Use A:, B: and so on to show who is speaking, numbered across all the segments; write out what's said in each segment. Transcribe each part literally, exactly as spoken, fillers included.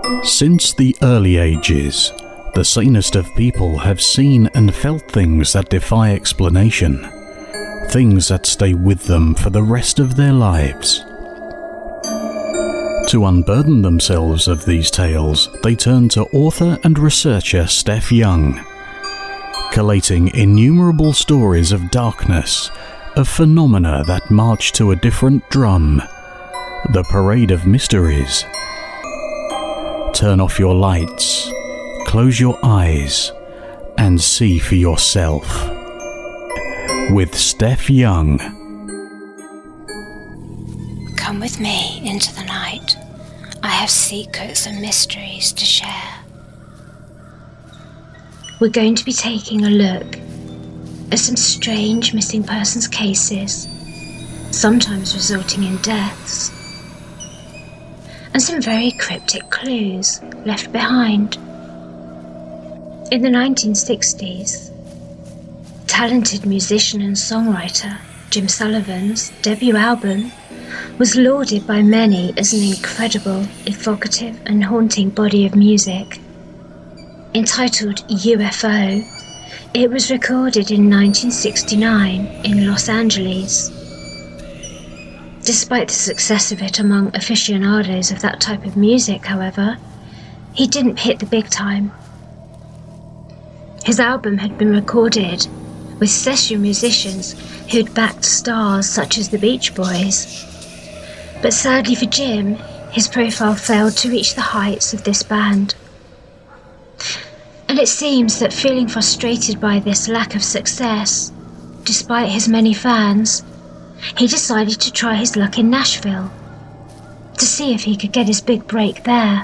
A: Since the early ages, the sanest of people have seen and felt things that defy explanation, things that stay with them for the rest of their lives. To unburden themselves of these tales, they turn to author and researcher Steph Young, collating innumerable stories of darkness, of phenomena that march to a different drum, the parade of mysteries. Turn off your lights, close your eyes, and see for yourself. With Steph Young.
B: Come with me into the night. I have secrets and mysteries to share. We're going to be taking a look at some strange missing persons cases, sometimes resulting in deaths, and some very cryptic clues left behind. In the nineteen sixties, talented musician and songwriter Jim Sullivan's debut album was lauded by many as an incredible, evocative and haunting body of music. Entitled U F O, it was recorded in nineteen sixty-nine in Los Angeles. Despite the success of it among aficionados of that type of music, however, he didn't hit the big time. His album had been recorded with session musicians who'd backed stars such as the Beach Boys. But sadly for Jim, his profile failed to reach the heights of this band. And it seems that feeling frustrated by this lack of success, despite his many fans, he decided to try his luck in Nashville, to see if he could get his big break there.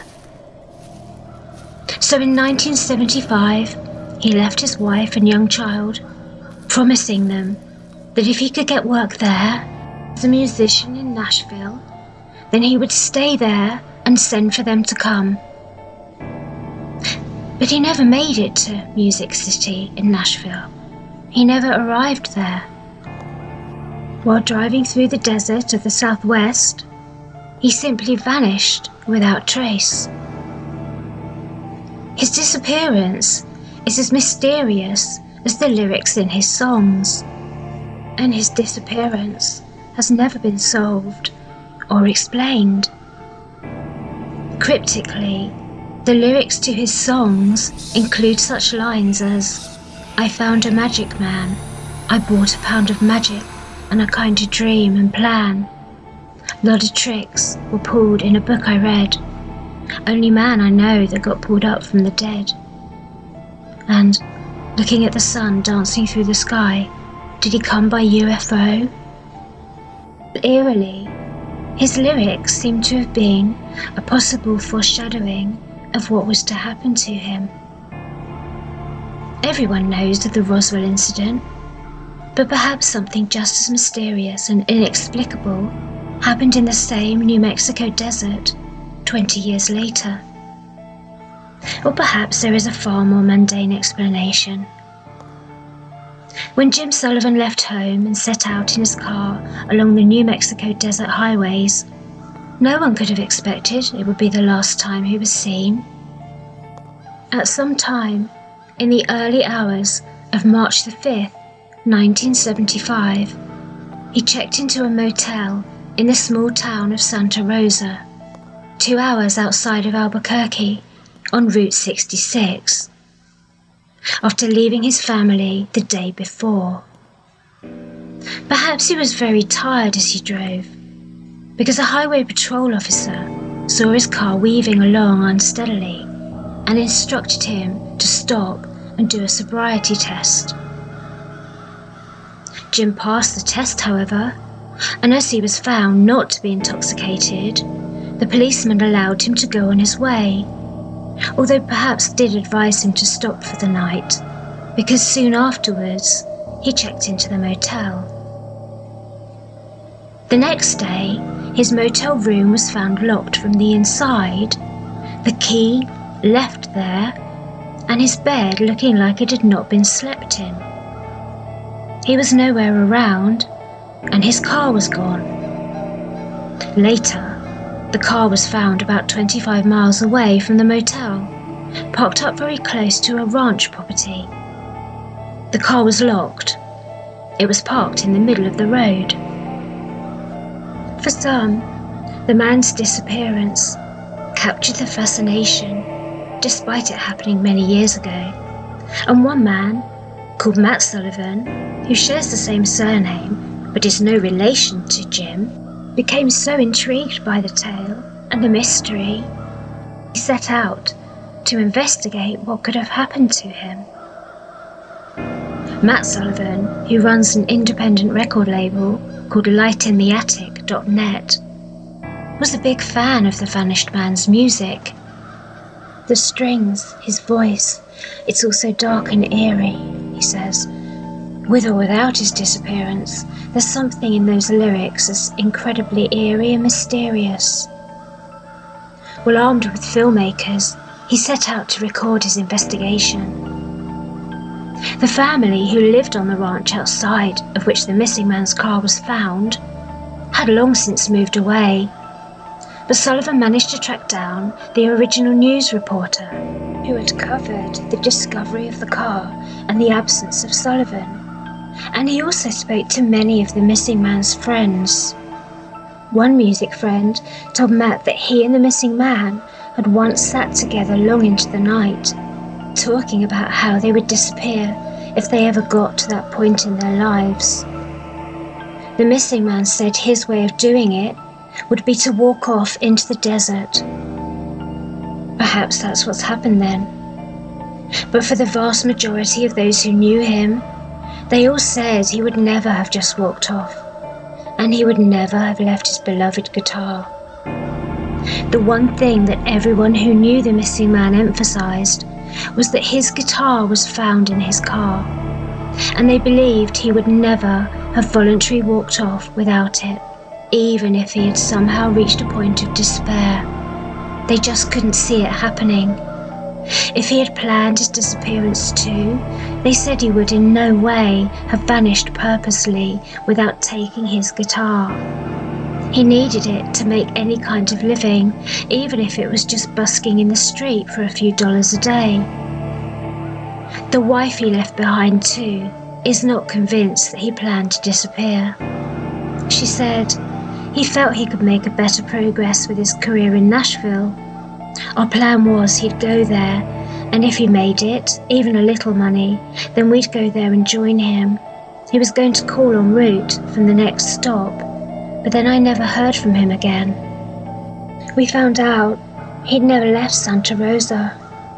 B: So in nineteen seventy-five, he left his wife and young child, promising them that if he could get work there as a musician in Nashville, then he would stay there and send for them to come. But he never made it to Music City in Nashville. He never arrived there. While driving through the desert of the Southwest, he simply vanished without trace. His disappearance is as mysterious as the lyrics in his songs, and his disappearance has never been solved or explained. Cryptically, the lyrics to his songs include such lines as, "I found a magic man, I bought a pound of magic and a kind of dream and plan. Lot of tricks were pulled in a book I read. Only man I know that got pulled up from the dead. And, looking at the sun dancing through the sky, did he come by U F O?" Eerily, his lyrics seem to have been a possible foreshadowing of what was to happen to him. Everyone knows of the Roswell incident, but perhaps something just as mysterious and inexplicable happened in the same New Mexico desert twenty years later. Or perhaps there is a far more mundane explanation. When Jim Sullivan left home and set out in his car along the New Mexico desert highways, no one could have expected it would be the last time he was seen. At some time in the early hours of March the fifth, nineteen seventy-five, he checked into a motel in the small town of Santa Rosa, two hours outside of Albuquerque on Route sixty-six, after leaving his family the day before. Perhaps he was very tired as he drove, because a highway patrol officer saw his car weaving along unsteadily and instructed him to stop and do a sobriety test. Jim passed the test, however, and as he was found not to be intoxicated, the policeman allowed him to go on his way, although perhaps did advise him to stop for the night, because soon afterwards he checked into the motel. The next day, his motel room was found locked from the inside, the key left there, and his bed looking like it had not been slept in. He was nowhere around, and his car was gone. Later, The car was found about twenty-five miles away from the motel, parked up very close to a ranch property. The car was locked. It was parked in the middle of the road. For some, the man's disappearance captured the fascination, despite it happening many years ago. And one man, called Matt Sullivan, who shares the same surname but is no relation to Jim, became so intrigued by the tale and the mystery, he set out to investigate what could have happened to him. Matt Sullivan, who runs an independent record label called light in the attic dot net, was a big fan of the vanished man's music. The strings, his voice, it's all so dark and eerie, he says. With or without his disappearance, there's something in those lyrics that's incredibly eerie and mysterious. Well, armed with filmmakers, he set out to record his investigation. The family who lived on the ranch outside of which the missing man's car was found had long since moved away, but Sullivan managed to track down the original news reporter who had covered the discovery of the car and the absence of Sullivan. And he also spoke to many of the missing man's friends. One music friend told Matt that he and the missing man had once sat together long into the night, talking about how they would disappear if they ever got to that point in their lives. The missing man said his way of doing it would be to walk off into the desert. Perhaps that's what's happened then. But for the vast majority of those who knew him, they all said he would never have just walked off, and he would never have left his beloved guitar. The one thing that everyone who knew the missing man emphasized was that his guitar was found in his car, and they believed he would never have voluntarily walked off without it, even if he had somehow reached a point of despair. They just couldn't see it happening. If he had planned his disappearance too, they said he would in no way have vanished purposely without taking his guitar. He needed it to make any kind of living, even if it was just busking in the street for a few dollars a day. The wife he left behind too is not convinced that he planned to disappear. She said he felt he could make a better progress with his career in Nashville. Our plan was he'd go there, and if he made it, even a little money, then we'd go there and join him. He was going to call en route from the next stop, but then I never heard from him again. We found out he'd never left Santa Rosa.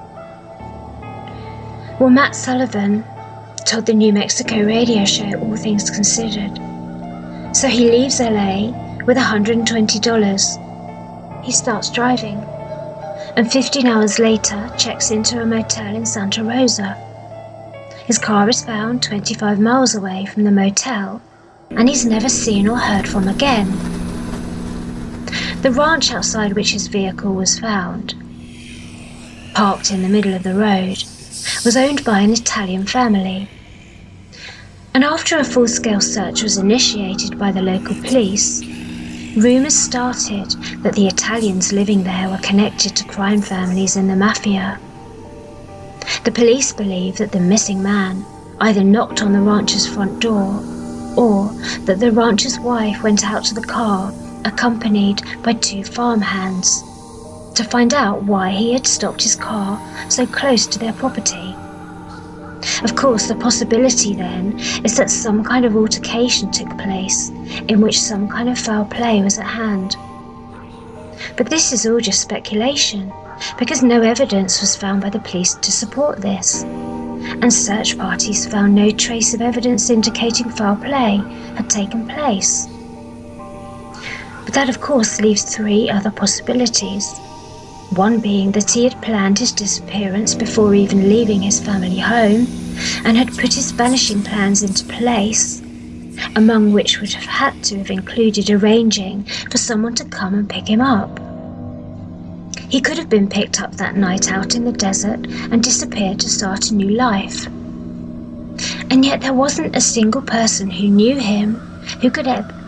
B: Well, Matt Sullivan told the New Mexico radio show All Things Considered. So he leaves L A with one hundred twenty dollars. He starts driving, and fifteen hours later checks into a motel in Santa Rosa. His car is found twenty-five miles away from the motel, and he's never seen or heard from again. The ranch outside which his vehicle was found, parked in the middle of the road, was owned by an Italian family. And after a full-scale search was initiated by the local police, rumours started that the Italians living there were connected to crime families in the mafia. The police believe that the missing man either knocked on the rancher's front door, or that the rancher's wife went out to the car accompanied by two farmhands to find out why he had stopped his car so close to their property. Of course, the possibility then is that some kind of altercation took place in which some kind of foul play was at hand. But this is all just speculation, because no evidence was found by the police to support this, and search parties found no trace of evidence indicating foul play had taken place. But that of course leaves three other possibilities. One being that he had planned his disappearance before even leaving his family home, and had put his vanishing plans into place, among which would have had to have included arranging for someone to come and pick him up. He could have been picked up that night out in the desert and disappeared to start a new life. And yet there wasn't a single person who knew him who could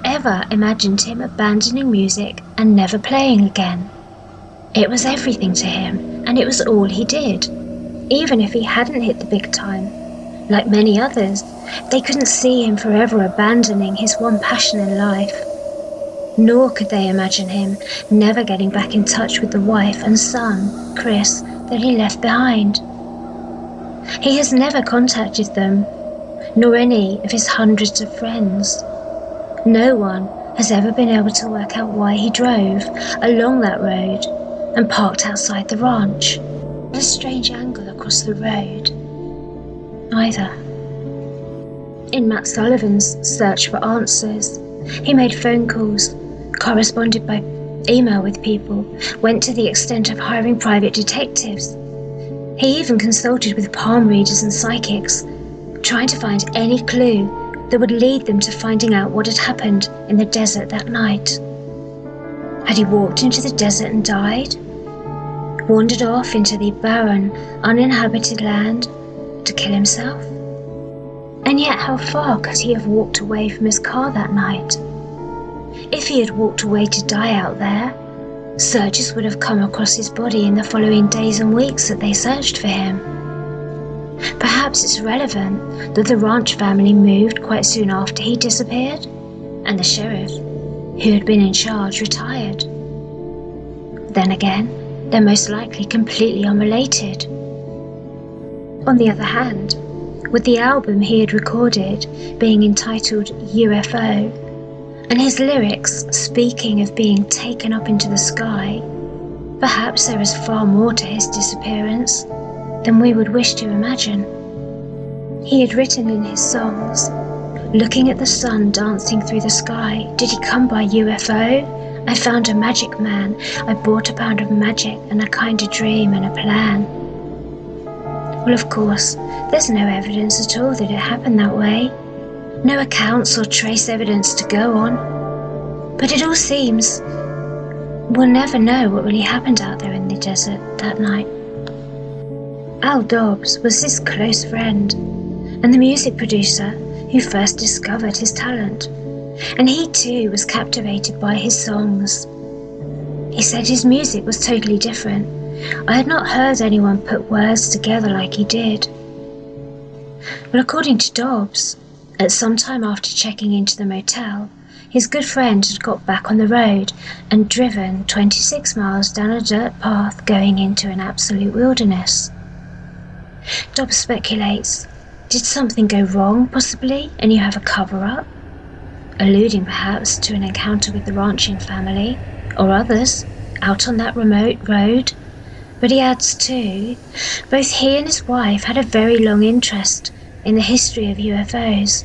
B: ever imagined him abandoning music and never playing again. It was everything to him, and it was all he did. Even if he hadn't hit the big time, like many others, they couldn't see him forever abandoning his one passion in life. Nor could they imagine him never getting back in touch with the wife and son, Chris, that he left behind. He has never contacted them, nor any of his hundreds of friends. No one has ever been able to work out why he drove along that road and parked outside the ranch at a strange angle across the road. Either. In Matt Sullivan's search for answers, he made phone calls, corresponded by email with people, went to the extent of hiring private detectives. He even consulted with palm readers and psychics, trying to find any clue that would lead them to finding out what had happened in the desert that night. Had he walked into the desert and died? Wandered off into the barren, uninhabited land to kill himself? And yet how far could he have walked away from his car that night? If he had walked away to die out there, searchers would have come across his body in the following days and weeks that they searched for him. Perhaps it's relevant that the ranch family moved quite soon after he disappeared, and the sheriff, who had been in charge, retired. Then again, they're most likely completely unrelated. On the other hand, with the album he had recorded being entitled U F O, and his lyrics speaking of being taken up into the sky, perhaps there is far more to his disappearance than we would wish to imagine. He had written in his songs, "Looking at the sun dancing through the sky, did he come by U F O? I found a magic man, I bought a pound of magic and a kind of dream and a plan." Well, of course, there's no evidence at all that it happened that way. No accounts or trace evidence to go on. But it all seems we'll never know what really happened out there in the desert that night. Al Dobbs was his close friend and the music producer who first discovered his talent, and he too was captivated by his songs. He said his music was totally different. I had not heard anyone put words together like he did. Well, according to Dobbs, at some time after checking into the motel, his good friend had got back on the road and driven twenty-six miles down a dirt path going into an absolute wilderness. Dobbs speculates, did something go wrong, possibly, and you have a cover-up? Alluding perhaps to an encounter with the ranching family, or others, out on that remote road. But he adds too, both he and his wife had a very long interest in the history of U F Os.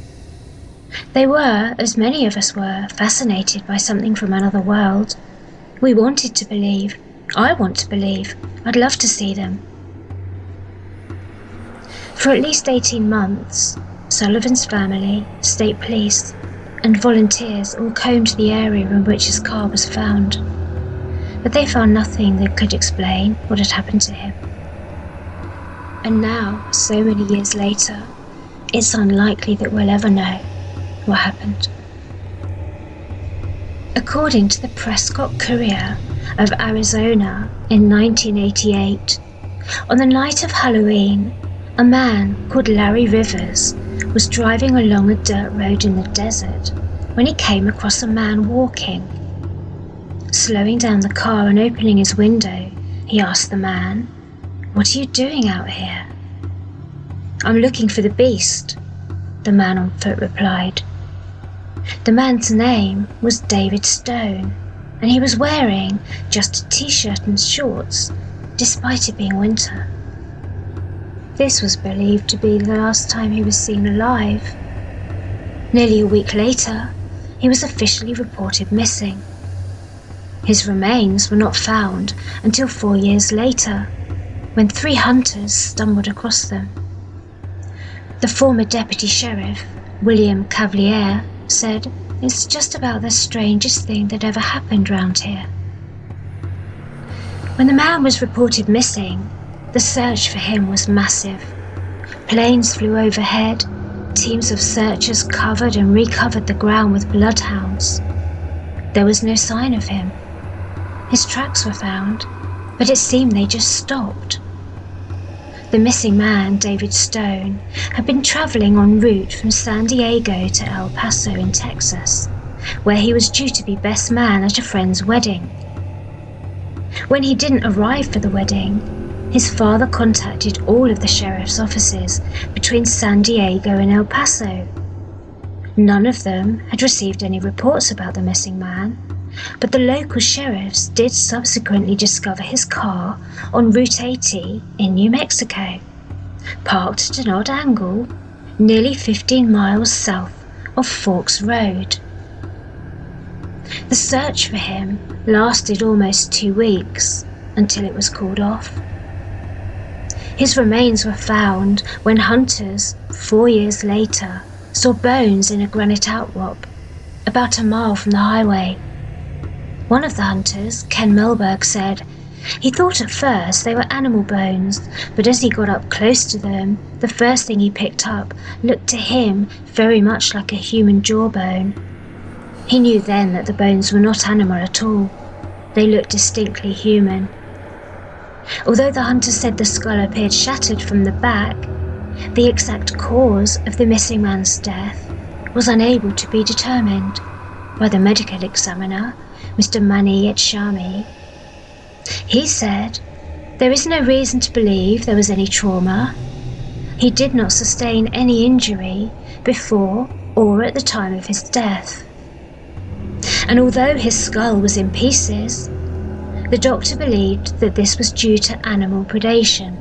B: They were, as many of us were, fascinated by something from another world. We wanted to believe. I want to believe. I'd love to see them. For at least eighteen months, Sullivan's family, state police, and volunteers all combed the area in which his car was found. But they found nothing that could explain what had happened to him. And now, so many years later, it's unlikely that we'll ever know what happened. According to the Prescott Courier of Arizona in nineteen eighty-eight, on the night of Halloween, a man called Larry Rivers was driving along a dirt road in the desert when he came across a man walking. Slowing down the car and opening his window, he asked the man, "What are you doing out here?" "I'm looking for the beast," the man on foot replied. The man's name was David Stone, and he was wearing just a t-shirt and shorts, despite it being winter. This was believed to be the last time he was seen alive. Nearly a week later, he was officially reported missing. His remains were not found until four years later, when three hunters stumbled across them. The former deputy sheriff, William Cavalier, said, "It's just about the strangest thing that ever happened round here." When the man was reported missing, the search for him was massive. Planes flew overhead, teams of searchers covered and recovered the ground with bloodhounds. There was no sign of him. His tracks were found, but it seemed they just stopped. The missing man, David Stone, had been travelling en route from San Diego to El Paso in Texas, where he was due to be best man at a friend's wedding. When he didn't arrive for the wedding, his father contacted all of the sheriff's offices between San Diego and El Paso. None of them had received any reports about the missing man, but the local sheriffs did subsequently discover his car on Route eighty in New Mexico, parked at an odd angle nearly fifteen miles south of Forks Road. The search for him lasted almost two weeks until it was called off. His remains were found when hunters, four years later, saw bones in a granite outcrop about a mile from the highway. One of the hunters, Ken Melberg, said he thought at first they were animal bones, but as he got up close to them, the first thing he picked up looked to him very much like a human jawbone. He knew then that the bones were not animal at all. They looked distinctly human. Although the hunter said the skull appeared shattered from the back, the exact cause of the missing man's death was unable to be determined by the medical examiner, Mister Mani Etchami. He said there is no reason to believe there was any trauma. He did not sustain any injury before or at the time of his death. And although his skull was in pieces, the doctor believed that this was due to animal predation.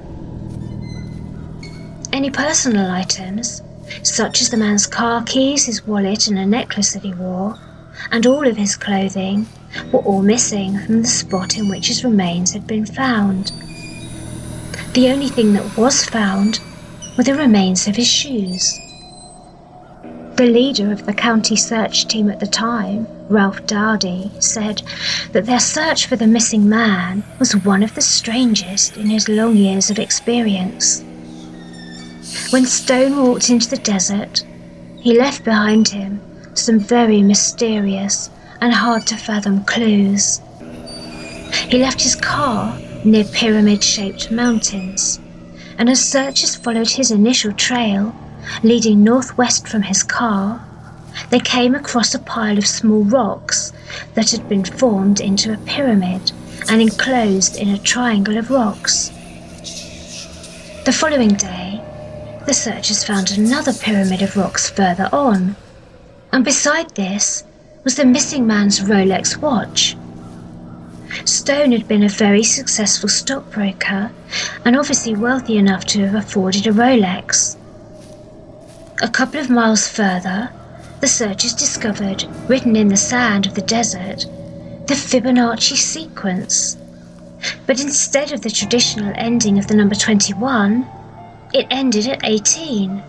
B: Any personal items, such as the man's car keys, his wallet and a necklace that he wore, and all of his clothing, were all missing from the spot in which his remains had been found. The only thing that was found were the remains of his shoes. The leader of the county search team at the time, Ralph Dowdy, said that their search for the missing man was one of the strangest in his long years of experience. When Stone walked into the desert, he left behind him some very mysterious and hard-to-fathom clues. He left his car near pyramid-shaped mountains, and as searchers followed his initial trail, leading northwest from his car, they came across a pile of small rocks that had been formed into a pyramid and enclosed in a triangle of rocks. The following day, the searchers found another pyramid of rocks further on, and beside this was the missing man's Rolex watch. Stone had been a very successful stockbroker and obviously wealthy enough to have afforded a Rolex. A couple of miles further, the searchers discovered, written in the sand of the desert, the Fibonacci sequence. But instead of the traditional ending of the number twenty-one, it ended at eighteen.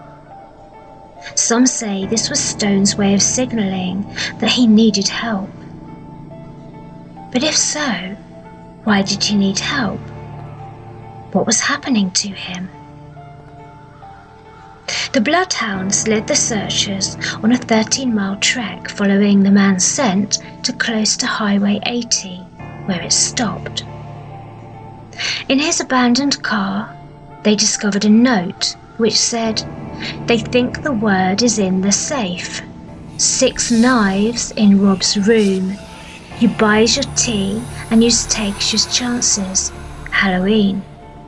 B: Some say this was Stone's way of signalling that he needed help. But if so, why did he need help? What was happening to him? The bloodhounds led the searchers on a thirteen-mile trek following the man's scent to close to Highway eighty, where it stopped. In his abandoned car, they discovered a note which said, "They think the word is in the safe. Six knives in Rob's room. You buys your tea and you takes your chances. Halloween."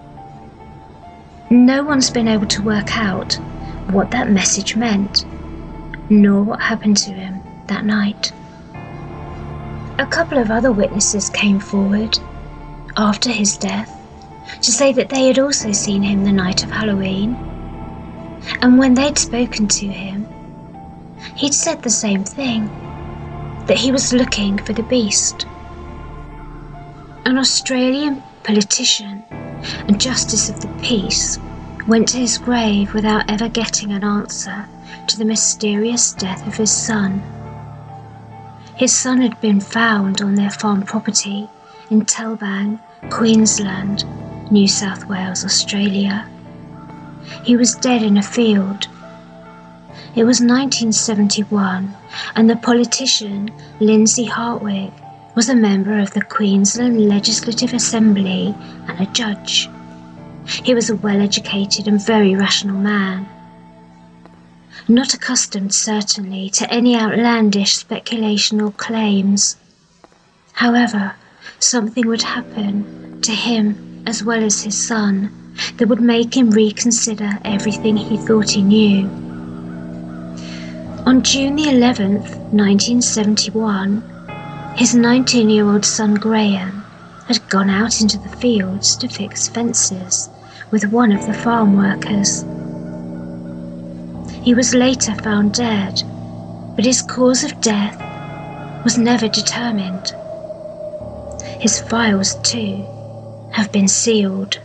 B: No one's been able to work out what that message meant, nor what happened to him that night. A couple of other witnesses came forward after his death to say that they had also seen him the night of Halloween, and when they'd spoken to him, he'd said the same thing, that he was looking for the beast. An Australian politician and Justice of the Peace went to his grave without ever getting an answer to the mysterious death of his son. His son had been found on their farm property in Telbang, Queensland, New South Wales, Australia. He was dead in a field, It was nineteen seventy-one, and the politician Lindsay Hartwig was a member of the Queensland Legislative Assembly and a judge. He was a well-educated and very rational man. Not accustomed, certainly, to any outlandish speculation or claims. However, something would happen to him as well as his son that would make him reconsider everything he thought he knew. On June the eleventh, nineteen seventy-one, his nineteen-year-old son Graham had gone out into the fields to fix fences with one of the farm workers. He was later found dead, but his cause of death was never determined. His files, too, have been sealed.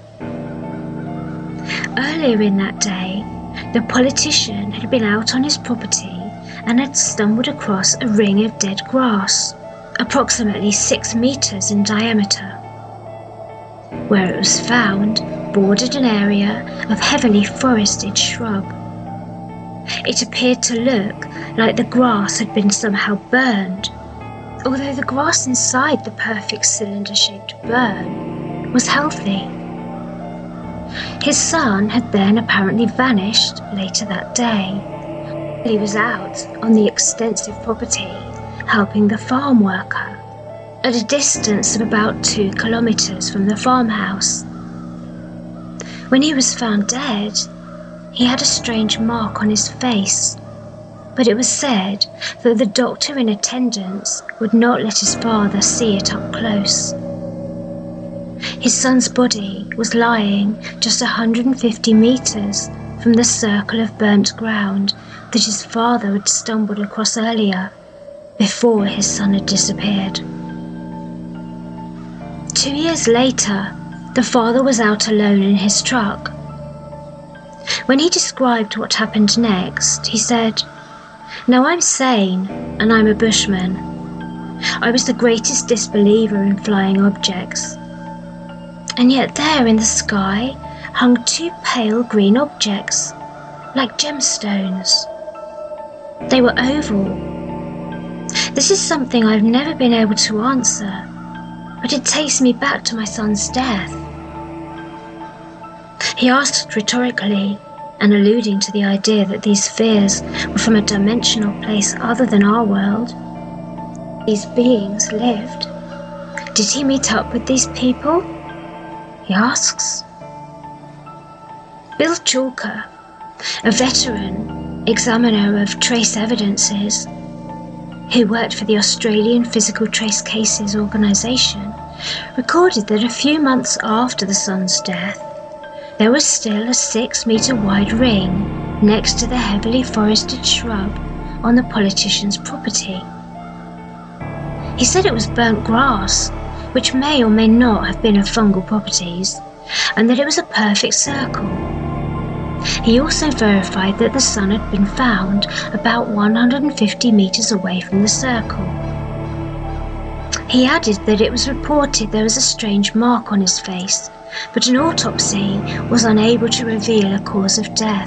B: Earlier in that day, the politician had been out on his property and had stumbled across a ring of dead grass, approximately six meters in diameter. Where it was found bordered an area of heavily forested shrub. It appeared to look like the grass had been somehow burned, although the grass inside the perfect cylinder-shaped burn was healthy. His son had then apparently vanished later that day. He was out on the extensive property helping the farm worker at a distance of about two kilometres from the farmhouse. When he was found dead, he had a strange mark on his face, but it was said that the doctor in attendance would not let his father see it up close. His son's body was lying just one hundred fifty metres from the circle of burnt ground that his father had stumbled across earlier, before his son had disappeared. Two years later, the father was out alone in his truck. When he described what happened next, he said, "Now I'm sane, and I'm a bushman. I was the greatest disbeliever in flying objects. And yet there in the sky hung two pale green objects, like gemstones. They were oval. This is something I've never been able to answer, but it takes me back to my son's death." He asked rhetorically, and alluding to the idea that these spheres were from a dimensional place other than our world. These beings lived. Did he meet up with these people? He asks. Bill Chalker, a veteran examiner of trace evidences, who worked for the Australian Physical Trace Cases organisation, recorded that a few months after the son's death, there was still a six-metre wide ring next to the heavily forested shrub on the politician's property. He said it was burnt grass, which may or may not have been of fungal properties, and that it was a perfect circle. He also verified that the son had been found about one hundred fifty metres away from the circle. He added that it was reported there was a strange mark on his face, but an autopsy was unable to reveal a cause of death.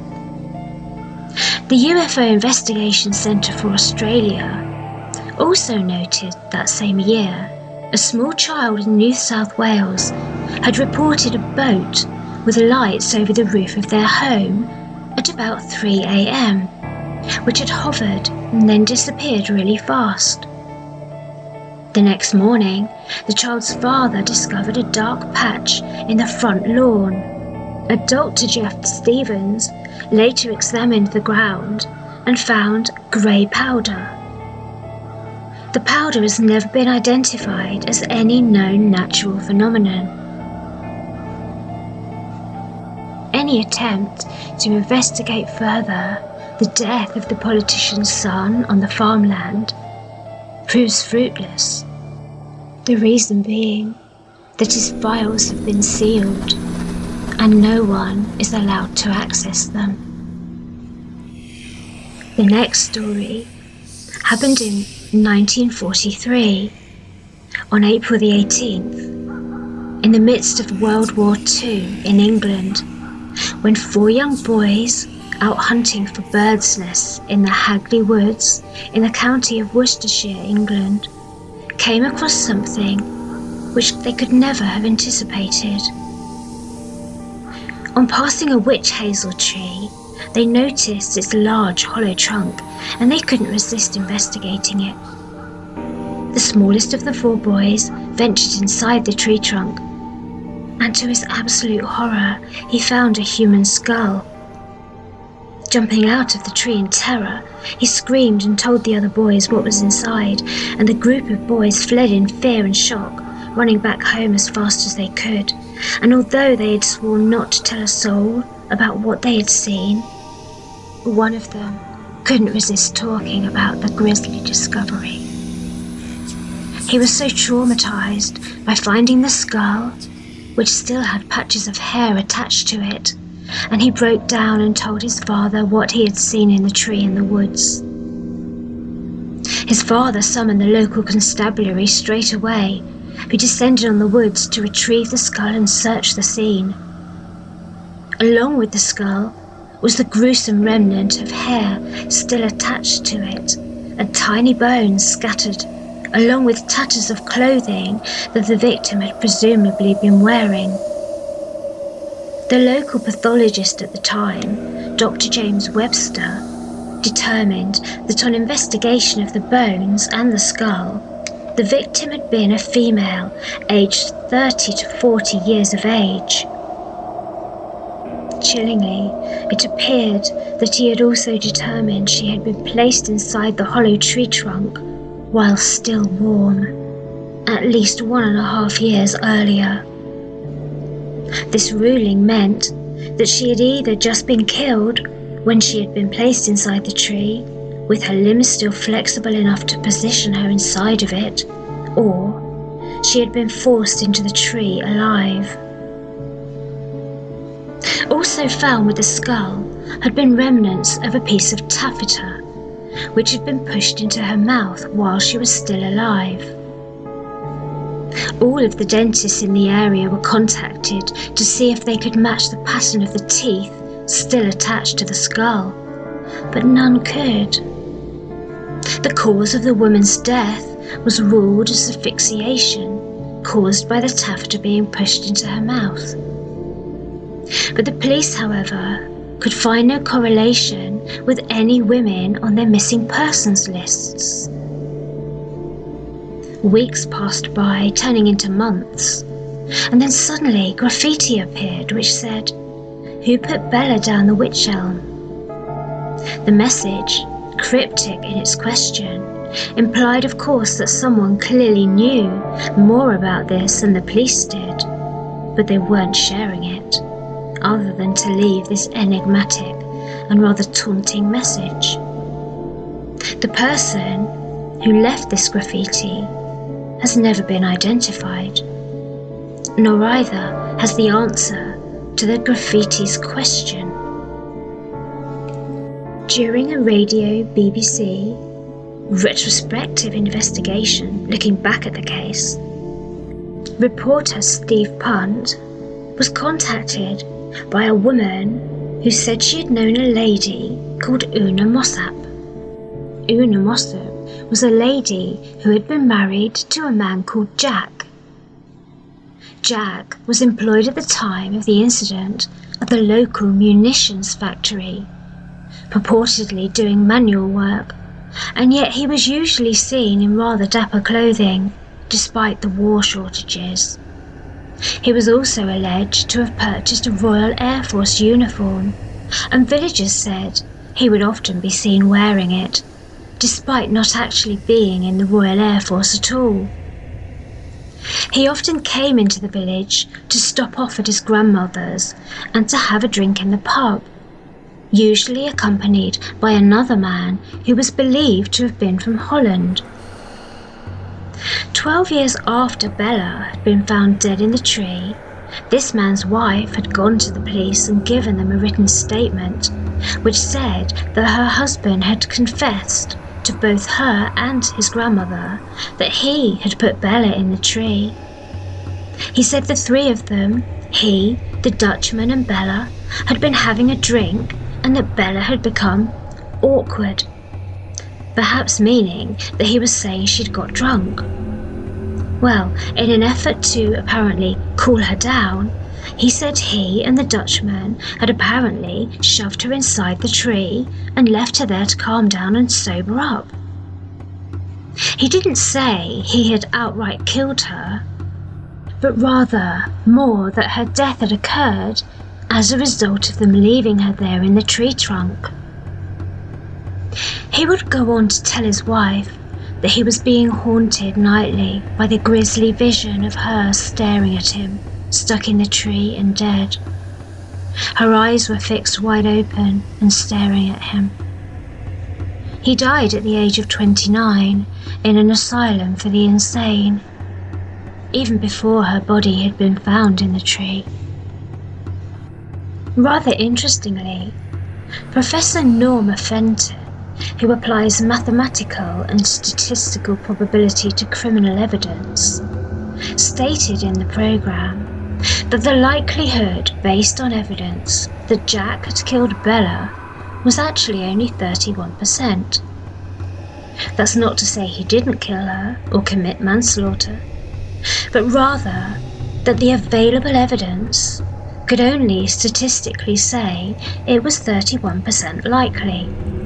B: The U F O Investigation Centre for Australia also noted that same year a small child in New South Wales had reported a boat with lights over the roof of their home at about three a.m, which had hovered and then disappeared really fast. The next morning, the child's father discovered a dark patch in the front lawn. A Doctor Jeff Stevens later examined the ground and found grey powder. The powder has never been identified as any known natural phenomenon. Any attempt to investigate further the death of the politician's son on the farmland proves fruitless, the reason being that his files have been sealed and no one is allowed to access them. The next story happened in nineteen forty-three, on April the eighteenth, in the midst of World War Two in England, when four young boys out hunting for birds' nests in the Hagley Woods in the county of Worcestershire, England, came across something which they could never have anticipated. On passing a witch hazel tree, they noticed its large hollow trunk, and they couldn't resist investigating it. The smallest of the four boys ventured inside the tree trunk, and to his absolute horror, he found a human skull. Jumping out of the tree in terror, he screamed and told the other boys what was inside, and the group of boys fled in fear and shock, running back home as fast as they could. And although they had sworn not to tell a soul about what they had seen, one of them couldn't resist talking about the grisly discovery. He was so traumatized by finding the skull, which still had patches of hair attached to it, and he broke down and told his father what he had seen in the tree in the woods. His father summoned the local constabulary straight away, who descended on the woods to retrieve the skull and search the scene. Along with the skull was the gruesome remnant of hair still attached to it, and tiny bones scattered, along with tatters of clothing that the victim had presumably been wearing. The local pathologist at the time, Doctor James Webster, determined that on investigation of the bones and the skull, the victim had been a female aged thirty to forty years of age. Chillingly, it appeared that he had also determined she had been placed inside the hollow tree trunk while still warm, at least one and a half years earlier. This ruling meant that she had either just been killed when she had been placed inside the tree, with her limbs still flexible enough to position her inside of it, or she had been forced into the tree alive. Also found with the skull had been remnants of a piece of taffeta, which had been pushed into her mouth while she was still alive. All of the dentists in the area were contacted to see if they could match the pattern of the teeth still attached to the skull, but none could. The cause of the woman's death was ruled as asphyxiation, caused by the taffeta being pushed into her mouth. But the police, however, could find no correlation with any women on their missing persons lists. Weeks passed by, turning into months, and then suddenly graffiti appeared which said, "Who put Bella down the witch elm?" The message, cryptic in its question, implied of course that someone clearly knew more about this than the police did, but they weren't sharing it, other than to leave this enigmatic and rather taunting message. The person who left this graffiti has never been identified, nor either has the answer to the graffiti's question. During a radio B B C retrospective investigation looking back at the case, reporter Steve Punt was contacted by a woman who said she had known a lady called Una Mossop. Una Mossop was a lady who had been married to a man called Jack. Jack was employed at the time of the incident at the local munitions factory, purportedly doing manual work, and yet he was usually seen in rather dapper clothing, despite the war shortages. He was also alleged to have purchased a Royal Air Force uniform, and villagers said he would often be seen wearing it, despite not actually being in the Royal Air Force at all. He often came into the village to stop off at his grandmother's and to have a drink in the pub, usually accompanied by another man who was believed to have been from Holland. Twelve years after Bella had been found dead in the tree, this man's wife had gone to the police and given them a written statement which said that her husband had confessed to both her and his grandmother that he had put Bella in the tree. He said the three of them, he, the Dutchman and Bella, had been having a drink and that Bella had become awkward, perhaps meaning that he was saying she'd got drunk. Well, in an effort to apparently cool her down, he said he and the Dutchman had apparently shoved her inside the tree and left her there to calm down and sober up. He didn't say he had outright killed her, but rather more that her death had occurred as a result of them leaving her there in the tree trunk. He would go on to tell his wife that he was being haunted nightly by the grisly vision of her staring at him, stuck in the tree and dead. Her eyes were fixed wide open and staring at him. He died at the age of twenty-nine in an asylum for the insane, even before her body had been found in the tree. Rather interestingly, Professor Norma Fenton, who applies mathematical and statistical probability to criminal evidence, stated in the programme that the likelihood, based on evidence, that Jack had killed Bella was actually only thirty-one percent. That's not to say he didn't kill her or commit manslaughter, but rather that the available evidence could only statistically say it was thirty-one percent likely.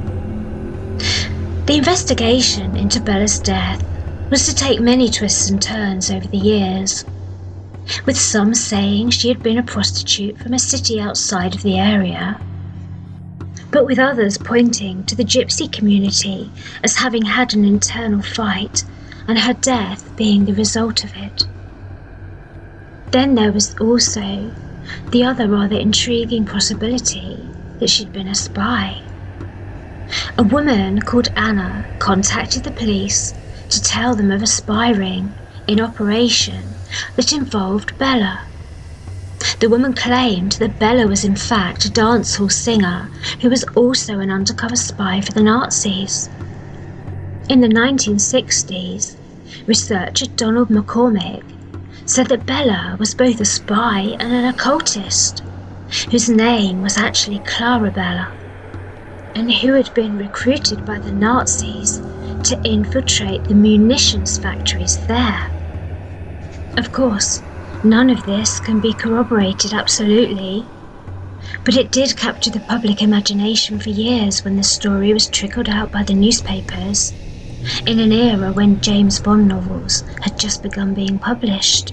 B: The investigation into Bella's death was to take many twists and turns over the years, with some saying she had been a prostitute from a city outside of the area, but with others pointing to the gypsy community as having had an internal fight and her death being the result of it. Then there was also the other rather intriguing possibility that she'd been a spy. A woman called Anna contacted the police to tell them of a spy ring in operation that involved Bella. The woman claimed that Bella was in fact a dancehall singer who was also an undercover spy for the Nazis. In the nineteen sixties, researcher Donald McCormick said that Bella was both a spy and an occultist, whose name was actually Clara Bella, and who had been recruited by the Nazis to infiltrate the munitions factories there. Of course, none of this can be corroborated absolutely, but it did capture the public imagination for years when the story was trickled out by the newspapers, in an era when James Bond novels had just begun being published.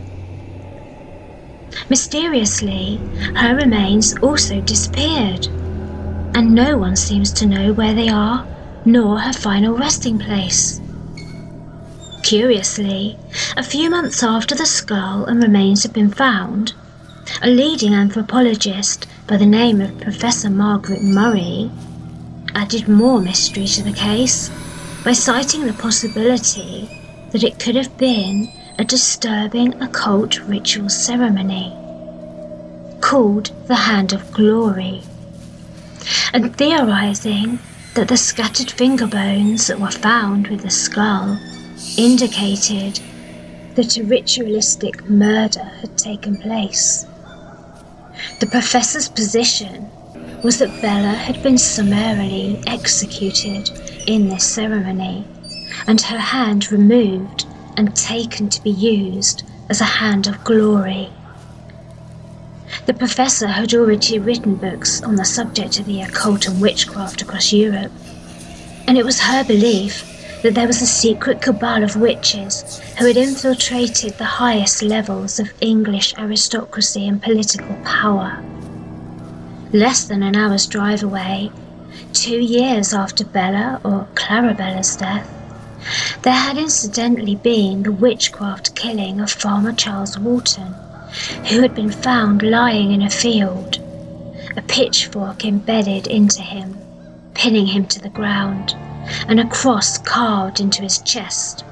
B: Mysteriously, her remains also disappeared, and no one seems to know where they are, nor her final resting place. Curiously, a few months after the skull and remains had been found, a leading anthropologist by the name of Professor Margaret Murray added more mystery to the case by citing the possibility that it could have been a disturbing occult ritual ceremony called the Hand of Glory, and theorizing that the scattered finger bones that were found with the skull indicated that a ritualistic murder had taken place. The professor's position was that Bella had been summarily executed in this ceremony, and her hand removed and taken to be used as a hand of glory. The professor had already written books on the subject of the occult and witchcraft across Europe, and it was her belief that there was a secret cabal of witches who had infiltrated the highest levels of English aristocracy and political power. Less than an hour's drive away, two years after Bella or Clara Bella's death, there had incidentally been the witchcraft killing of Farmer Charles Walton, who had been found lying in a field, a pitchfork embedded into him, pinning him to the ground, and a cross carved into his chest.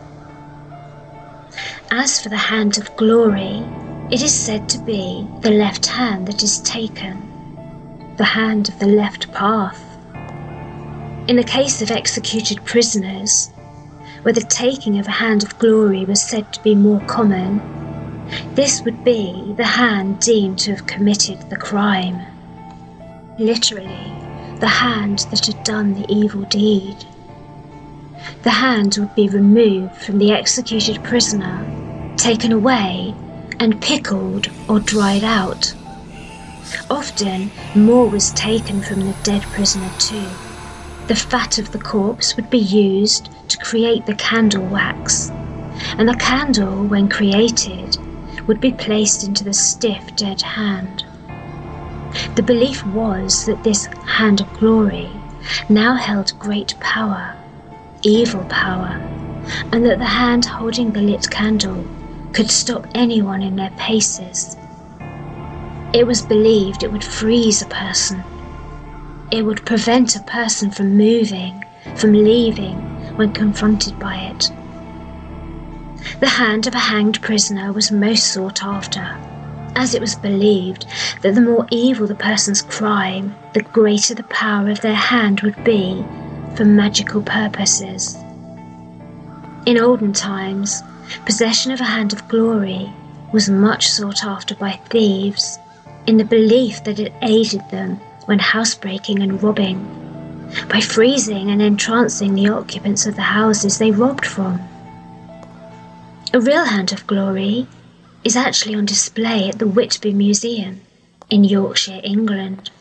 B: As for the Hand of Glory, it is said to be the left hand that is taken, the hand of the left path. In the case of executed prisoners, where the taking of a Hand of Glory was said to be more common, this would be the hand deemed to have committed the crime. Literally, the hand that had done the evil deed. The hand would be removed from the executed prisoner, taken away, and pickled or dried out. Often, more was taken from the dead prisoner too. The fat of the corpse would be used to create the candle wax, and the candle, when created, would be placed into the stiff dead hand. The belief was that this hand of glory now held great power, evil power, and that the hand holding the lit candle could stop anyone in their paces. It was believed it would freeze a person. It would prevent a person from moving, from leaving when confronted by it. The hand of a hanged prisoner was most sought after, as it was believed that the more evil the person's crime, the greater the power of their hand would be for magical purposes. In olden times, possession of a hand of glory was much sought after by thieves, in the belief that it aided them when housebreaking and robbing, by freezing and entrancing the occupants of the houses they robbed from. A real hand of glory is actually on display at the Whitby Museum in Yorkshire, England.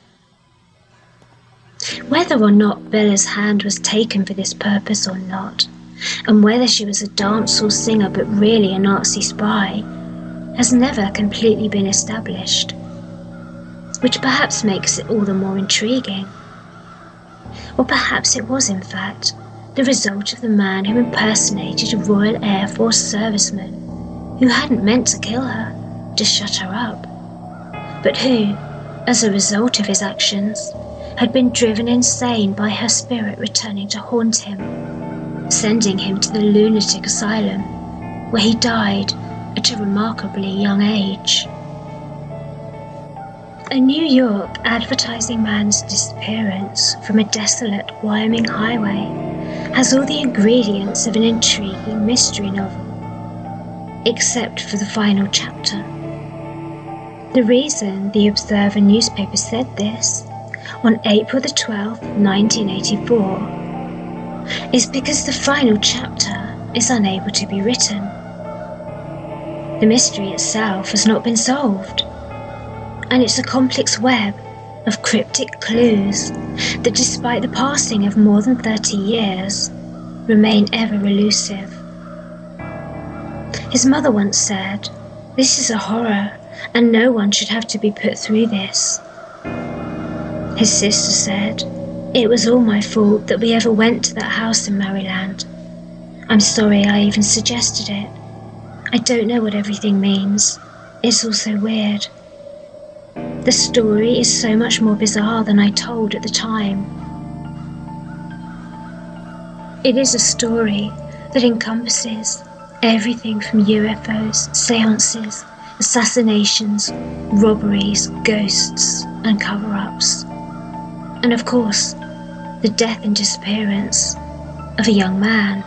B: Whether or not Bella's hand was taken for this purpose or not, and whether she was a dancehall singer but really a Nazi spy, has never completely been established, which perhaps makes it all the more intriguing. Or perhaps it was, in fact, the result of the man who impersonated a Royal Air Force serviceman who hadn't meant to kill her, just shut her up, but who, as a result of his actions, had been driven insane by her spirit returning to haunt him, sending him to the lunatic asylum, where he died at a remarkably young age. A New York advertising man's disappearance from a desolate Wyoming highway has all the ingredients of an intriguing mystery novel, except for the final chapter. The reason the Observer newspaper said this on April the twelfth, nineteen eighty-four, is because the final chapter is unable to be written. The mystery itself has not been solved, and it's a complex web of cryptic clues that, despite the passing of more than thirty years, remain ever elusive. His mother once said, "This is a horror, and no one should have to be put through this." His sister said, "It was all my fault that we ever went to that house in Maryland. I'm sorry I even suggested it. I don't know what everything means. It's all so weird. The story is so much more bizarre than I told at the time." It is a story that encompasses everything from U F Os, seances, assassinations, robberies, ghosts, and cover-ups. And of course, the death and disappearance of a young man.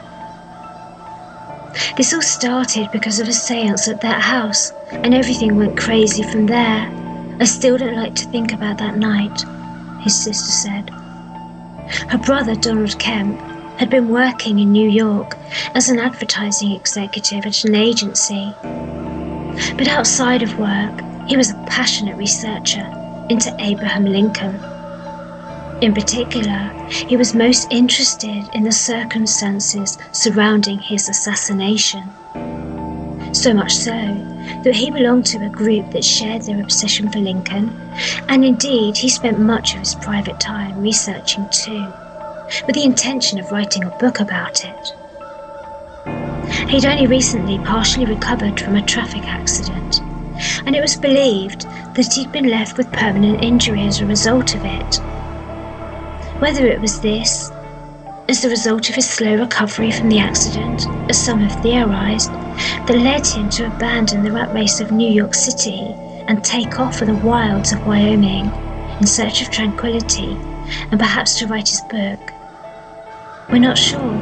B: This all started because of a seance at that house, and everything went crazy from there. "I still don't like to think about that night," his sister said. Her brother, Donald Kemp, had been working in New York as an advertising executive at an agency. But outside of work, he was a passionate researcher into Abraham Lincoln. In particular, he was most interested in the circumstances surrounding his assassination. So much so that he belonged to a group that shared their obsession for Lincoln, and indeed he spent much of his private time researching too, with the intention of writing a book about it. He'd only recently partially recovered from a traffic accident, and it was believed that he'd been left with permanent injury as a result of it. Whether it was this, as the result of his slow recovery from the accident, as some have theorized, that led him to abandon the rat race of New York City and take off for the wilds of Wyoming in search of tranquility and perhaps to write his book, we're not sure.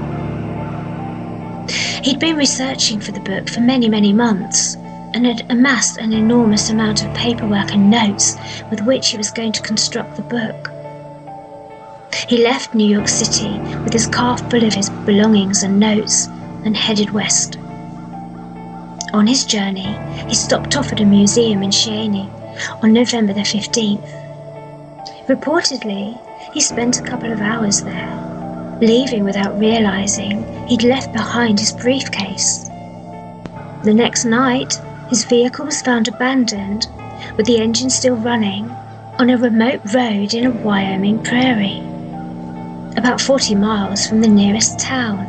B: He'd been researching for the book for many, many months and had amassed an enormous amount of paperwork and notes with which he was going to construct the book. He left New York City with his car full of his belongings and notes and headed west. On his journey, he stopped off at a museum in Cheyenne on November the fifteenth. Reportedly, he spent a couple of hours there, leaving without realizing he'd left behind his briefcase. The next night, his vehicle was found abandoned, with the engine still running, on a remote road in a Wyoming prairie, about forty miles from the nearest town.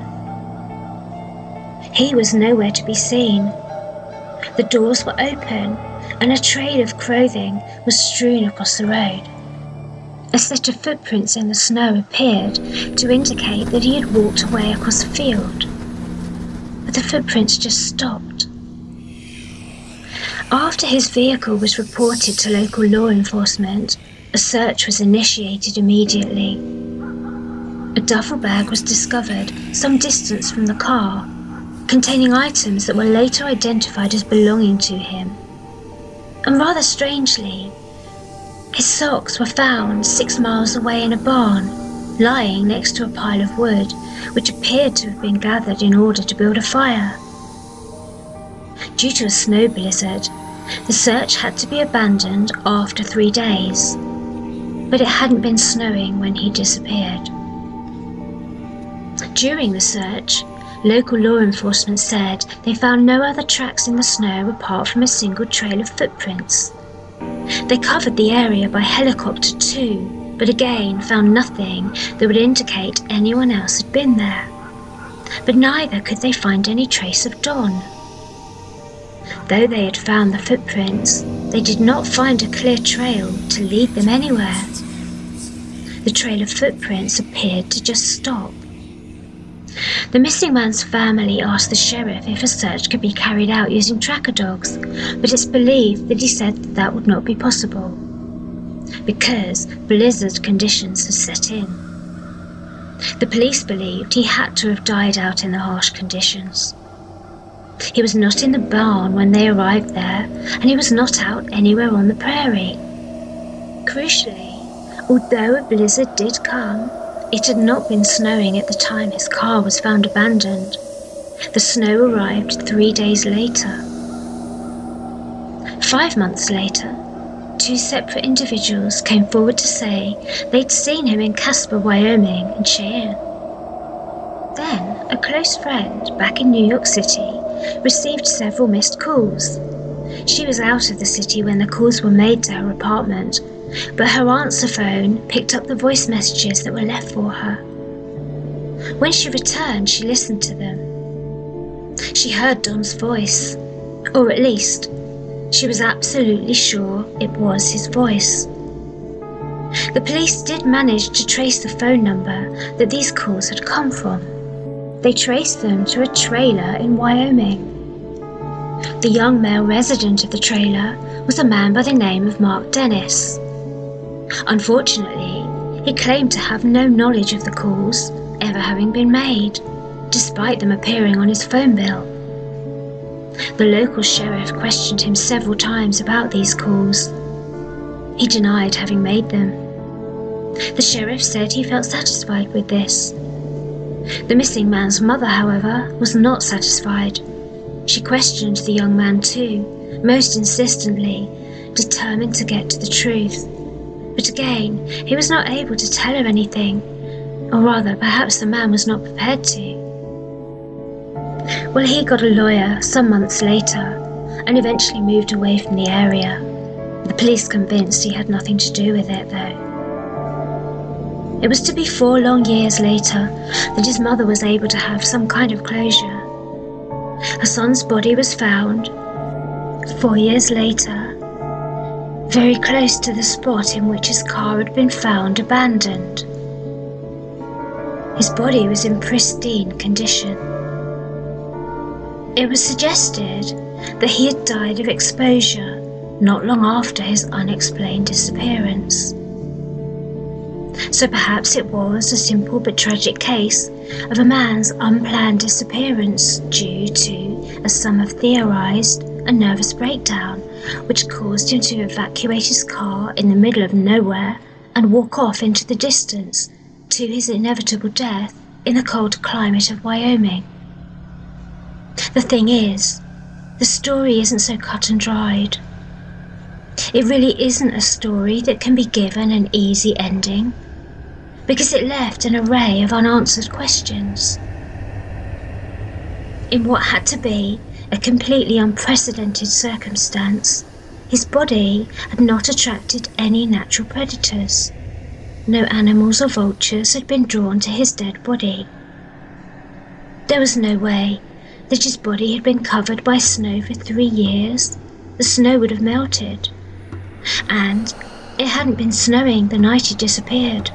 B: He was nowhere to be seen. The doors were open, and a trail of clothing was strewn across the road. A set of footprints in the snow appeared to indicate that he had walked away across the field, but the footprints just stopped. After his vehicle was reported to local law enforcement, a search was initiated immediately. A duffel bag was discovered some distance from the car, containing items that were later identified as belonging to him. And rather strangely, his socks were found six miles away in a barn, lying next to a pile of wood, which appeared to have been gathered in order to build a fire. Due to a snow blizzard, the search had to be abandoned after three days, but it hadn't been snowing when he disappeared. During the search, local law enforcement said they found no other tracks in the snow apart from a single trail of footprints. They covered the area by helicopter too, but again found nothing that would indicate anyone else had been there. But neither could they find any trace of Don. Though they had found the footprints, they did not find a clear trail to lead them anywhere. The trail of footprints appeared to just stop. The missing man's family asked the sheriff if a search could be carried out using tracker dogs, but it's believed that he said that, that would not be possible, because blizzard conditions had set in. The police believed he had to have died out in the harsh conditions. He was not in the barn when they arrived there, and he was not out anywhere on the prairie. Crucially, although a blizzard did come, it had not been snowing at the time his car was found abandoned. The snow arrived three days later. Five months later, two separate individuals came forward to say they'd seen him in Casper, Wyoming and Cheyenne. Then, a close friend back in New York City received several missed calls. She was out of the city when the calls were made to her apartment, but her answer phone picked up the voice messages that were left for her. When she returned, she listened to them. She heard Don's voice, or at least, she was absolutely sure it was his voice. The police did manage to trace the phone number that these calls had come from. They traced them to a trailer in Wyoming. The young male resident of the trailer was a man by the name of Mark Dennis. Unfortunately, he claimed to have no knowledge of the calls ever having been made, despite them appearing on his phone bill. The local sheriff questioned him several times about these calls. He denied having made them. The sheriff said he felt satisfied with this. The missing man's mother, however, was not satisfied. She questioned the young man too, most insistently, determined to get to the truth. But again, he was not able to tell her anything, or rather, perhaps the man was not prepared to. Well, he got a lawyer some months later, and eventually moved away from the area. The police convinced he had nothing to do with it, though. It was to be four long years later that his mother was able to have some kind of closure. Her son's body was found, four years later, very close to the spot in which his car had been found abandoned. His body was in pristine condition. It was suggested that he had died of exposure not long after his unexplained disappearance. So perhaps it was a simple but tragic case of a man's unplanned disappearance due to, as some have theorized, a nervous breakdown, which caused him to evacuate his car in the middle of nowhere and walk off into the distance, to his inevitable death in the cold climate of Wyoming. The thing is, the story isn't so cut and dried. It really isn't a story that can be given an easy ending, because it left an array of unanswered questions. In what had to be a completely unprecedented circumstance, his body had not attracted any natural predators. No animals or vultures had been drawn to his dead body. There was no way that his body had been covered by snow for three years. The snow would have melted. And it hadn't been snowing the night he disappeared.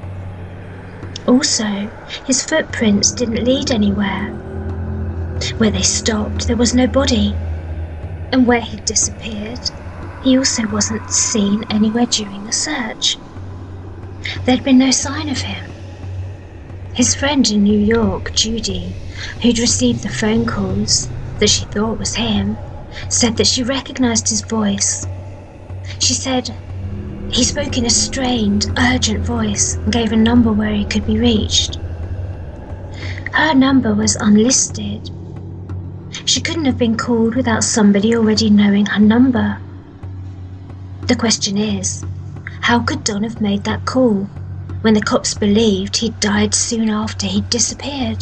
B: Also, his footprints didn't lead anywhere. Where they stopped, there was no body. And where he'd disappeared, he also wasn't seen anywhere during the search. There'd been no sign of him. His friend in New York, Judy, who'd received the phone calls that she thought was him, said that she recognized his voice. She said he spoke in a strained, urgent voice and gave a number where he could be reached. Her number was unlisted. She couldn't have been called without somebody already knowing her number. The question is, how could Don have made that call when the cops believed he'd died soon after he'd disappeared?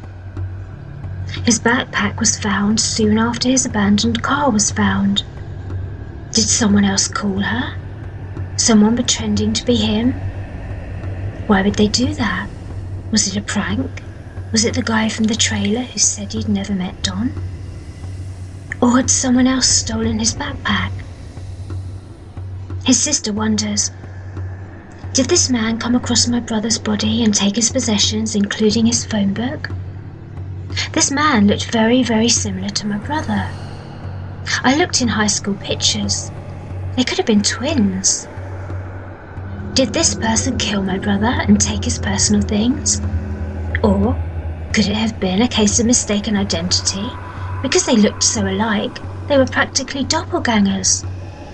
B: His backpack was found soon after his abandoned car was found. Did someone else call her? Someone pretending to be him? Why would they do that? Was it a prank? Was it the guy from the trailer who said he'd never met Don? Or had someone else stolen his backpack? His sister wonders, did this man come across my brother's body and take his possessions, including his phone book? This man looked very, very similar to my brother. I looked in high school pictures. They could have been twins. Did this person kill my brother and take his personal things? Or could it have been a case of mistaken identity? Because they looked so alike, they were practically doppelgangers.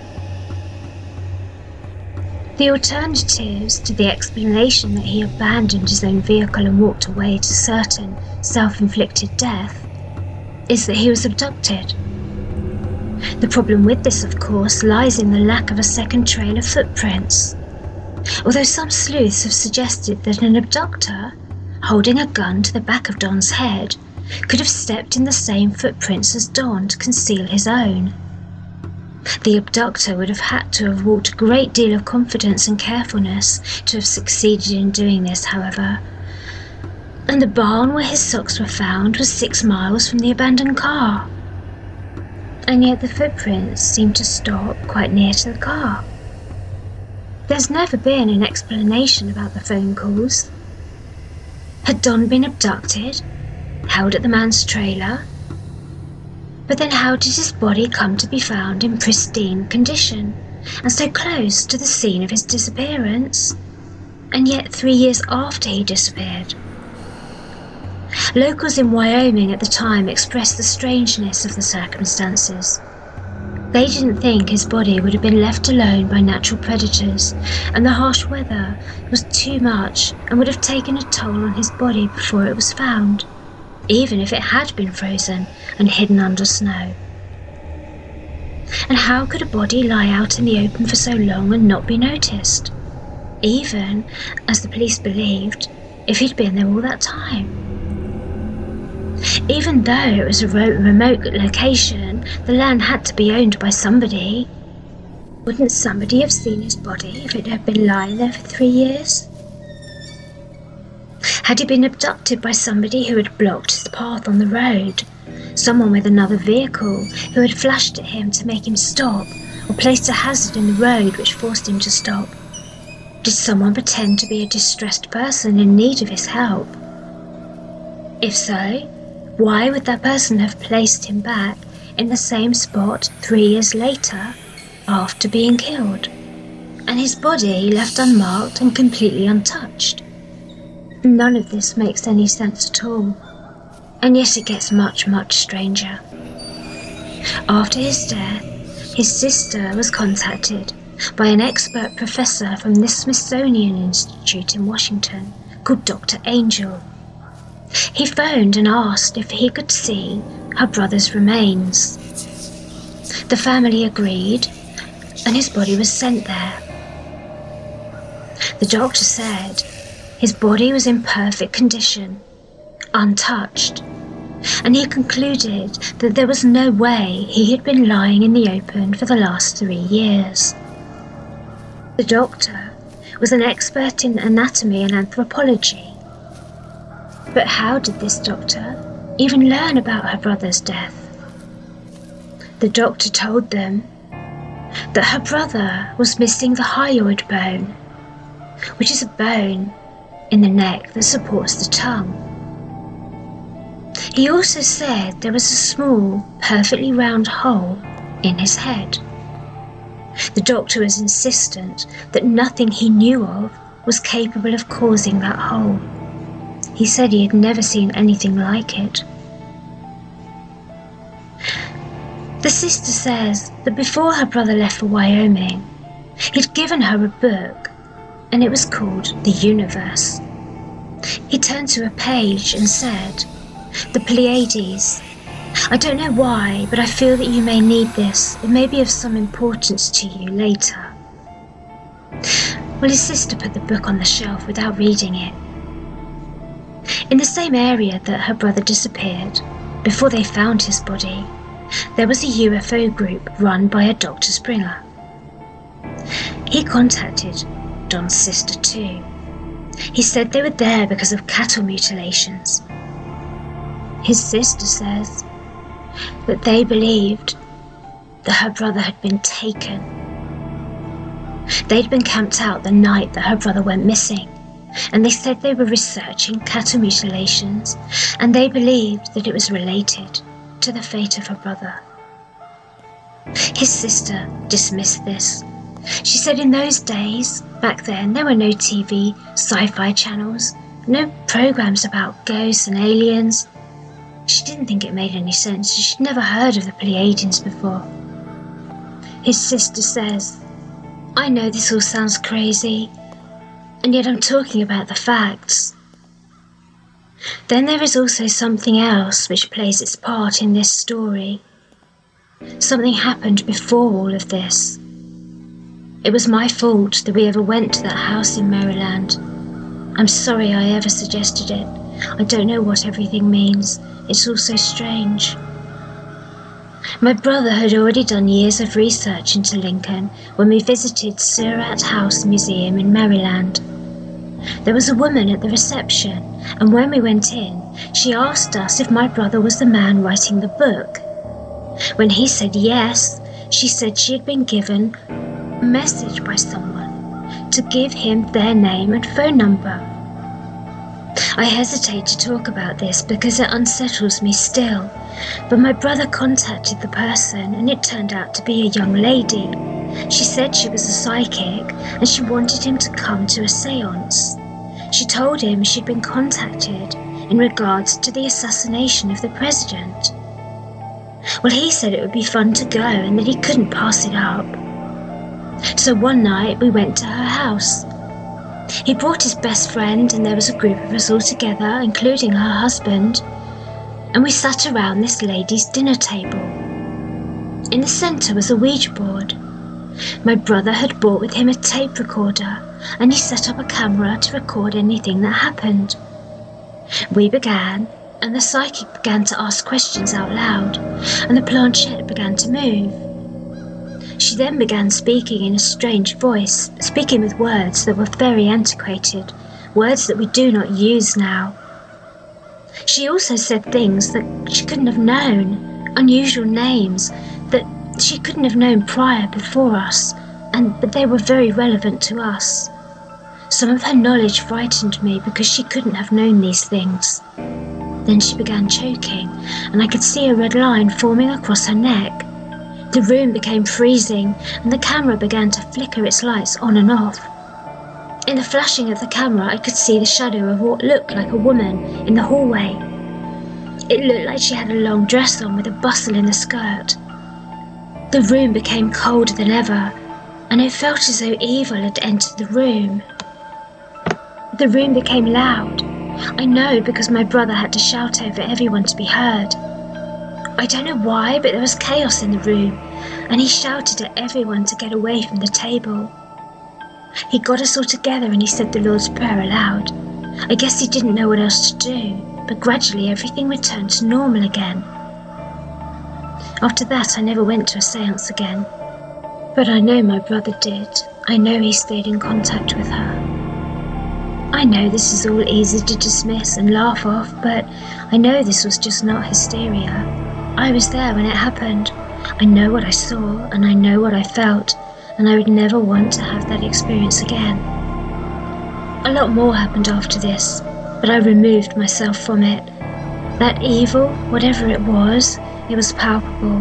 B: The alternatives to the explanation that he abandoned his own vehicle and walked away to certain self-inflicted death is that he was abducted. The problem with this, of course, lies in the lack of a second trail of footprints. Although some sleuths have suggested that an abductor, holding a gun to the back of Don's head, could have stepped in the same footprints as Don to conceal his own. The abductor would have had to have walked a great deal of confidence and carefulness to have succeeded in doing this, however. And the barn where his socks were found was six miles from the abandoned car. And yet the footprints seemed to stop quite near to the car. There's never been an explanation about the phone calls. Had Don been abducted, held at the man's trailer? But then how did his body come to be found in pristine condition, and so close to the scene of his disappearance, and yet three years after he disappeared? Locals in Wyoming at the time expressed the strangeness of the circumstances. They didn't think his body would have been left alone by natural predators, and the harsh weather was too much and would have taken a toll on his body before it was found, even if it had been frozen and hidden under snow. And how could a body lie out in the open for so long and not be noticed, even, as the police believed, if he'd been there all that time? Even though it was a ro- remote location, the land had to be owned by somebody. Wouldn't somebody have seen his body if it had been lying there for three years? Had he been abducted by somebody who had blocked his path on the road? Someone with another vehicle who had flashed at him to make him stop, or placed a hazard in the road which forced him to stop? Did someone pretend to be a distressed person in need of his help? If so, why would that person have placed him back in the same spot three years later after being killed, and his body left unmarked and completely untouched? None of this makes any sense at all, and yet it gets much, much stranger. After his death, his sister was contacted by an expert professor from the Smithsonian Institute in Washington called Doctor Angel. He phoned and asked if he could see her brother's remains. The family agreed, and his body was sent there. The doctor said his body was in perfect condition, untouched, and he concluded that there was no way he had been lying in the open for the last three years. The doctor was an expert in anatomy and anthropology. But how did this doctor even learn about her brother's death? The doctor told them that her brother was missing the hyoid bone, which is a bone in the neck that supports the tongue. He also said there was a small, perfectly round hole in his head. The doctor was insistent that nothing he knew of was capable of causing that hole. He said he had never seen anything like it. The sister says that before her brother left for Wyoming, he'd given her a book, and it was called The Universe. He turned to a page and said, "The Pleiades. I don't know why, but I feel that you may need this. It may be of some importance to you later." Well, his sister put the book on the shelf without reading it. In the same area that her brother disappeared, before they found his body, there was a U F O group run by a Doctor Springer. He contacted Don's sister too. He said they were there because of cattle mutilations. His sister says that they believed that her brother had been taken. They'd been camped out the night that her brother went missing, and they said they were researching cattle mutilations, and they believed that it was related to the fate of her brother. His sister dismissed this. She said in those days, back then, there were no T V, sci-fi channels, no programs about ghosts and aliens. She didn't think it made any sense. She'd never heard of the Pleiadians before. His sister says, "I know this all sounds crazy, and yet I'm talking about the facts." Then there is also something else which plays its part in this story. Something happened before all of this. It was my fault that we ever went to that house in Maryland. I'm sorry I ever suggested it. I don't know what everything means. It's all so strange. My brother had already done years of research into Lincoln when we visited Surratt House Museum in Maryland. There was a woman at the reception, and when we went in, she asked us if my brother was the man writing the book. When he said yes, she said she had been given a message by someone to give him their name and phone number. I hesitate to talk about this because it unsettles me still, but my brother contacted the person and it turned out to be a young lady. She said she was a psychic and she wanted him to come to a seance. She told him she'd been contacted in regards to the assassination of the president. Well, he said it would be fun to go and that he couldn't pass it up. So one night we went to her house. He brought his best friend and there was a group of us all together, including her husband, and we sat around this lady's dinner table. In the centre was a Ouija board. My brother had brought with him a tape recorder and he set up a camera to record anything that happened. We began, and the psychic began to ask questions out loud, and the planchette began to move. She then began speaking in a strange voice, speaking with words that were very antiquated, words that we do not use now. She also said things that she couldn't have known, unusual names that she couldn't have known prior before us, and but they were very relevant to us. Some of her knowledge frightened me because she couldn't have known these things. Then she began choking, and I could see a red line forming across her neck. The room became freezing, and the camera began to flicker its lights on and off. In the flashing of the camera, I could see the shadow of what looked like a woman in the hallway. It looked like she had a long dress on with a bustle in the skirt. The room became colder than ever, and it felt as though evil had entered the room. The room became loud. I know because my brother had to shout over everyone to be heard. I don't know why, but there was chaos in the room, and he shouted at everyone to get away from the table. He got us all together and he said the Lord's Prayer aloud. I guess he didn't know what else to do, but gradually everything returned to normal again. After that, I never went to a séance again. But I know my brother did. I know he stayed in contact with her. I know this is all easy to dismiss and laugh off, but I know this was just not hysteria. I was there when it happened. I know what I saw, and I know what I felt, and I would never want to have that experience again. A lot more happened after this, but I removed myself from it. That evil, whatever it was, it was palpable.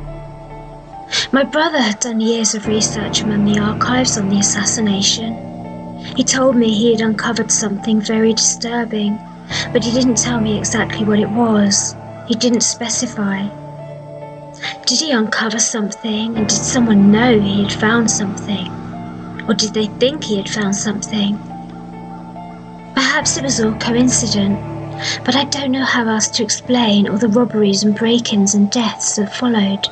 B: My brother had done years of research among the archives on the assassination. He told me he had uncovered something very disturbing, but he didn't tell me exactly what it was. He didn't specify. Did he uncover something, and did someone know he had found something? Or did they think he had found something? Perhaps it was all coincident, but I don't know how else to explain all the robberies and break-ins and deaths that followed.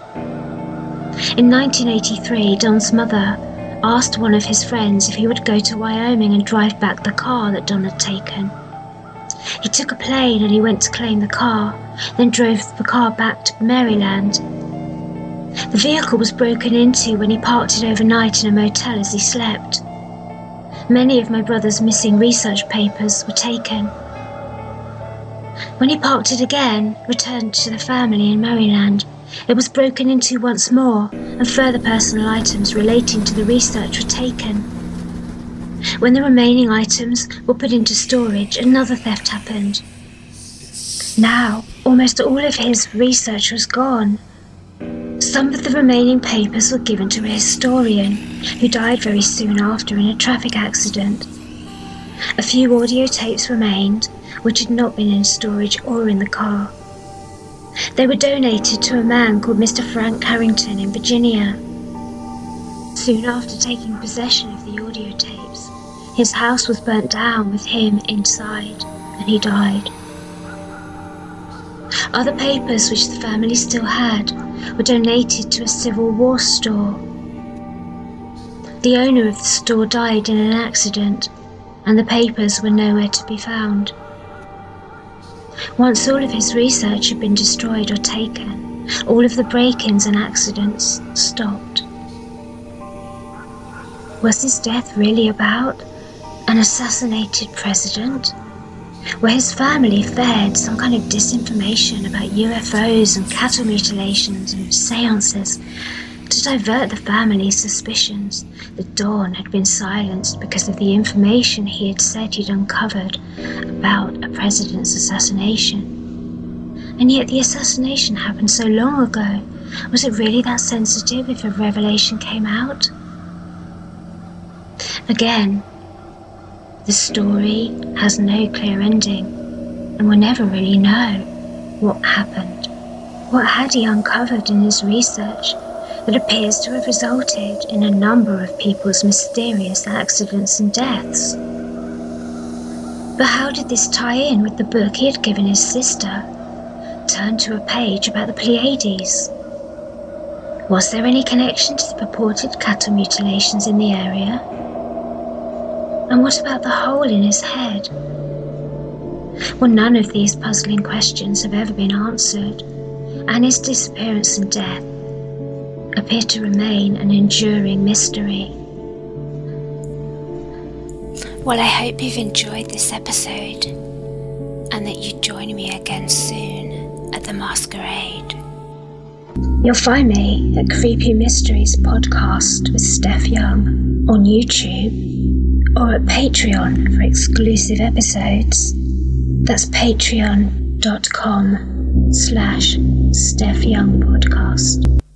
B: In nineteen eighty-three, Don's mother asked one of his friends if he would go to Wyoming and drive back the car that Don had taken. He took a plane and he went to claim the car, then drove the car back to Maryland. The vehicle was broken into when he parked it overnight in a motel as he slept. Many of my brother's missing research papers were taken. When he parked it again, returned to the family in Maryland, it was broken into once more, and further personal items relating to the research were taken. When the remaining items were put into storage, another theft happened. Now, almost all of his research was gone. Some of the remaining papers were given to a historian, who died very soon after in a traffic accident. A few audio tapes remained, which had not been in storage or in the car. They were donated to a man called Mister Frank Harrington in Virginia. Soon after taking possession of the audio tapes, his house was burnt down with him inside, and he died. Other papers which the family still had were donated to a Civil War store. The owner of the store died in an accident, and the papers were nowhere to be found. Once all of his research had been destroyed or taken, all of the break-ins and accidents stopped. Was his death really about an assassinated president? Where his family fed some kind of disinformation about U F Os and cattle mutilations and seances to divert the family's suspicions that Don had been silenced because of the information he had said he'd uncovered about a president's assassination. And yet the assassination happened so long ago. Was it really that sensitive if a revelation came out? Again, the story has no clear ending, and we'll never really know what happened. What had he uncovered in his research that appears to have resulted in a number of people's mysterious accidents and deaths? But how did this tie in with the book he had given his sister? Turn to a page about the Pleiades. Was there any connection to the purported cattle mutilations in the area? And what about the hole in his head? Well, none of these puzzling questions have ever been answered, and his disappearance and death appear to remain an enduring mystery.
C: Well, I hope you've enjoyed this episode, and that you join me again soon at the Masquerade.
B: You'll find me at Creepy Mysteries Podcast with Steph Young on YouTube, or at Patreon for exclusive episodes. That's patreon dot com slash Steph Young Podcast.